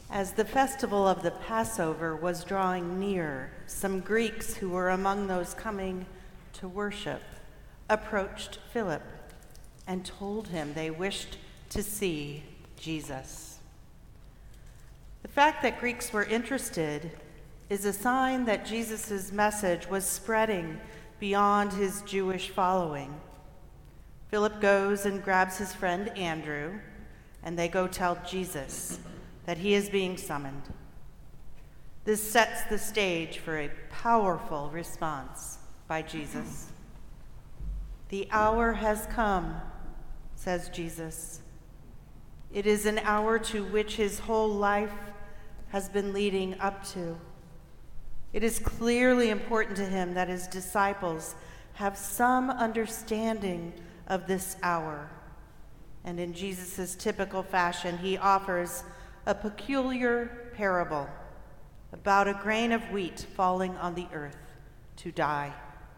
As the festival of the Passover was drawing near, some Greeks who were among those coming to worship approached Philip and told him they wished to see Jesus. The fact that Greeks were interested is a sign that Jesus' message was spreading beyond his Jewish following. Philip goes and grabs his friend Andrew, and they go tell Jesus that he is being summoned. This sets the stage for a powerful response by Jesus. "The hour has come," says Jesus. It is an hour to which his whole life has been leading up to. It is clearly important to him that his disciples have some understanding of this hour. And in Jesus' typical fashion, he offers a peculiar parable about a grain of wheat falling on the earth to die.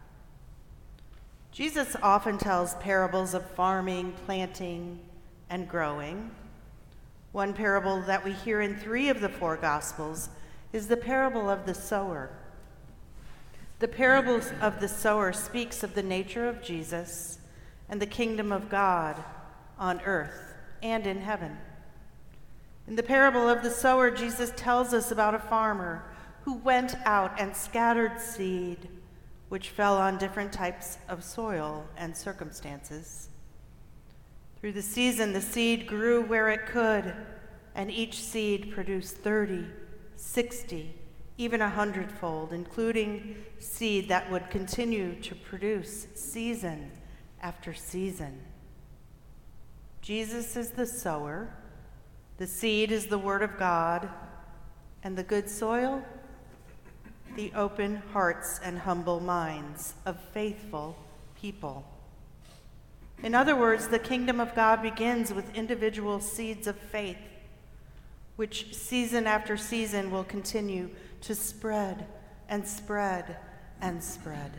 Jesus often tells parables of farming, planting, and growing. One parable that we hear in 3 of the 4 Gospels is the parable of the sower. The parable of the sower speaks of the nature of Jesus and the kingdom of God on earth and in heaven. In the parable of the sower, Jesus tells us about a farmer who went out and scattered seed, which fell on different types of soil and circumstances. Through the season, the seed grew where it could, and each seed produced 30, 60, even 100-fold, including seed that would continue to produce season after season. Jesus is the sower, the seed is the word of God, and the good soil, the open hearts and humble minds of faithful people. In other words, the kingdom of God begins with individual seeds of faith, which season after season will continue to spread and spread and spread.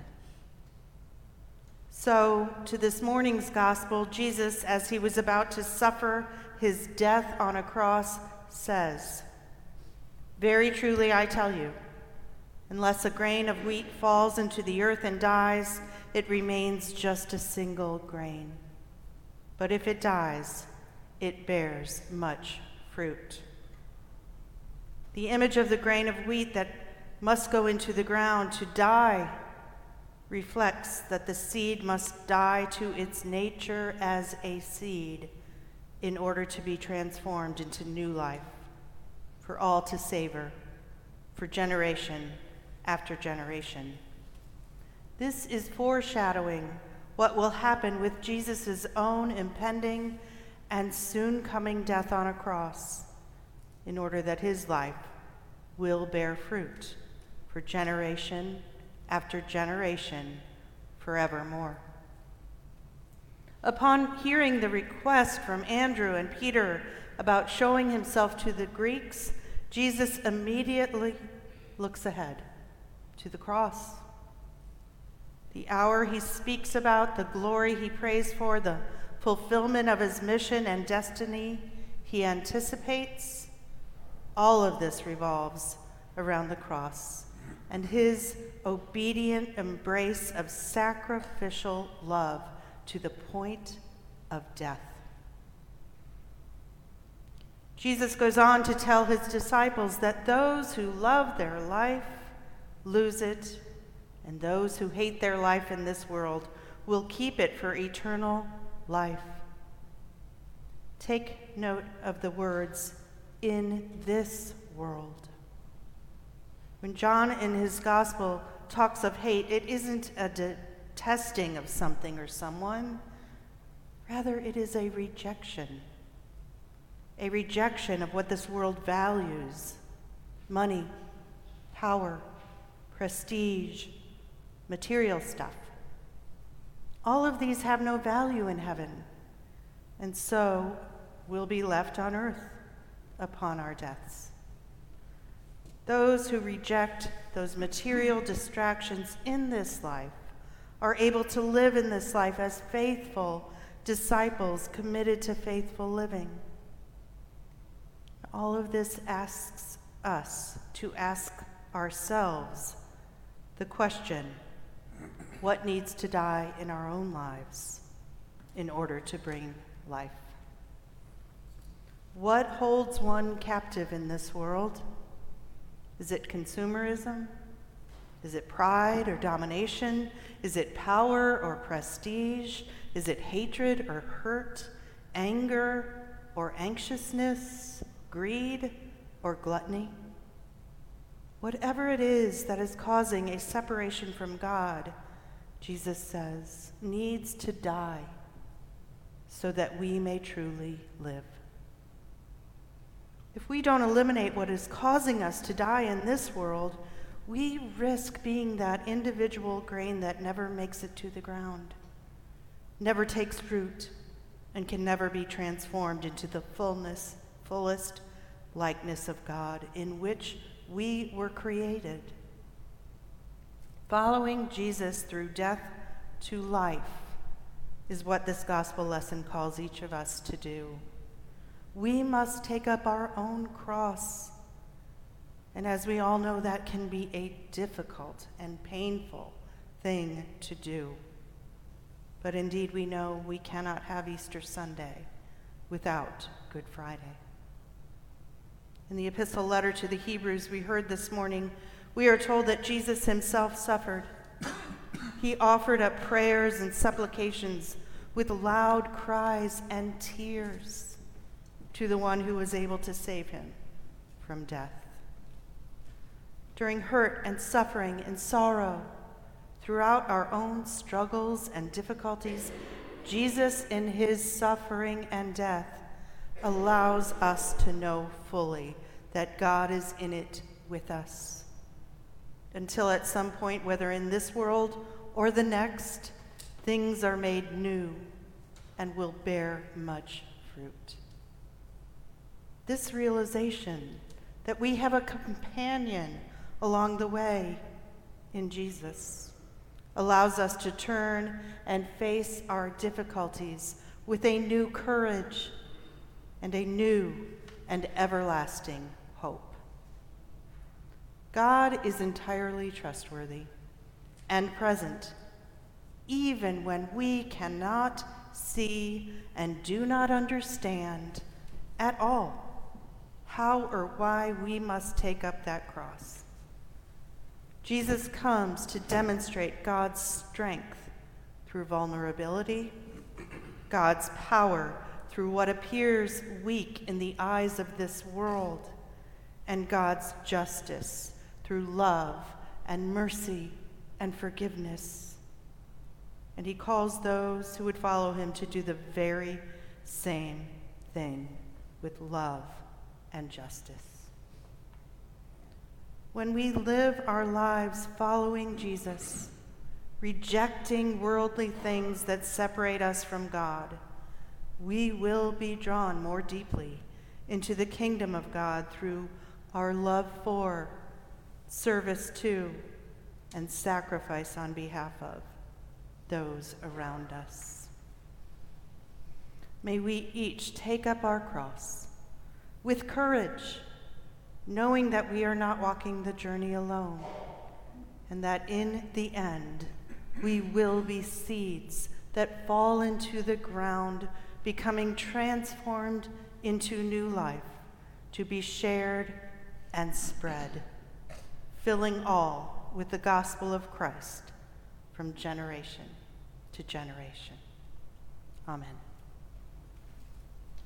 So, to this morning's gospel, Jesus, as he was about to suffer his death on a cross, says, "Very truly I tell you, unless a grain of wheat falls into the earth and dies, it remains just a single grain. But if it dies, it bears much fruit." The image of the grain of wheat that must go into the ground to die reflects that the seed must die to its nature as a seed in order to be transformed into new life, for all to savor, for generation after generation. This is foreshadowing what will happen with Jesus' own impending and soon coming death on a cross, in order that his life will bear fruit for generation after generation forevermore. Upon hearing the request from Andrew and Peter about showing himself to the Greeks, Jesus immediately looks ahead to the cross. The hour he speaks about, the glory he prays for, the fulfillment of his mission and destiny he anticipates, all of this revolves around the cross and his obedient embrace of sacrificial love to the point of death. Jesus goes on to tell his disciples that those who love their life lose it, and those who hate their life in this world will keep it for eternal life. Take note of the words, "in this world." When John in his gospel talks of hate, it isn't a detesting of something or someone. Rather, it is a rejection of what this world values: money, power, prestige, material stuff. All of these have no value in heaven, and so will be left on earth upon our deaths. Those who reject those material distractions in this life are able to live in this life as faithful disciples committed to faithful living. all of this asks us to ask ourselves the question, what needs to die in our own lives in order to bring life? What holds one captive in this world? Is it consumerism? Is it pride or domination? Is it power or prestige? Is it hatred or hurt, anger or anxiousness, greed or gluttony? Whatever it is that is causing a separation from God, Jesus says, needs to die so that we may truly live. If we don't eliminate what is causing us to die in this world, we risk being that individual grain that never makes it to the ground, never takes root, and can never be transformed into the fullest likeness of God in which we were created. Following Jesus through death to life is what this gospel lesson calls each of us to do. We must take up our own cross. And as we all know, that can be a difficult and painful thing to do. But indeed, we know we cannot have Easter Sunday without Good Friday. In the epistle letter to the Hebrews we heard this morning, we are told that Jesus himself suffered. He offered up prayers and supplications with loud cries and tears to the one who was able to save him from death. During hurt and suffering and sorrow, throughout our own struggles and difficulties, Jesus in his suffering and death allows us to know fully that God is in it with us. Until at some point, whether in this world or the next, things are made new and will bear much fruit. This realization that we have a companion along the way in Jesus allows us to turn and face our difficulties with a new courage and a new and everlasting hope. God is entirely trustworthy and present, even when we cannot see and do not understand at all how or why we must take up that cross. Jesus comes to demonstrate God's strength through vulnerability, God's power through what appears weak in the eyes of this world, and God's justice through love and mercy and forgiveness. And he calls those who would follow him to do the very same thing with love and justice. When we live our lives following Jesus, rejecting worldly things that separate us from God, we will be drawn more deeply into the kingdom of God through our love for, service to, and sacrifice on behalf of those around us. May we each take up our cross with courage, knowing that we are not walking the journey alone, and that in the end, we will be seeds that fall into the ground, becoming transformed into new life, to be shared and spread, filling all with the gospel of Christ from generation to generation. Amen.